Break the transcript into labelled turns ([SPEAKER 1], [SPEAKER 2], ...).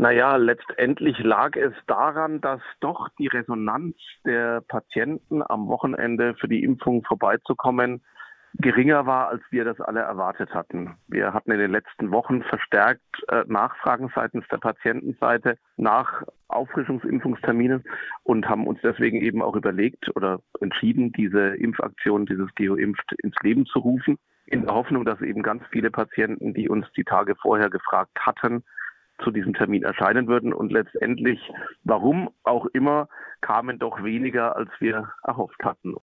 [SPEAKER 1] Naja, letztendlich lag es daran, dass doch die Resonanz der Patienten am Wochenende für die Impfung vorbeizukommen geringer war, als wir das alle erwartet hatten. Wir hatten in den letzten Wochen verstärkt Nachfragen seitens der Patientenseite nach Auffrischungsimpfungsterminen und haben uns deswegen eben auch überlegt oder entschieden, diese Impfaktion, dieses GeoImpft ins Leben zu rufen, in der Hoffnung, dass eben ganz viele Patienten, die uns die Tage vorher gefragt hatten, zu diesem Termin erscheinen würden. Und letztendlich, warum auch immer, kamen doch weniger, als wir erhofft hatten.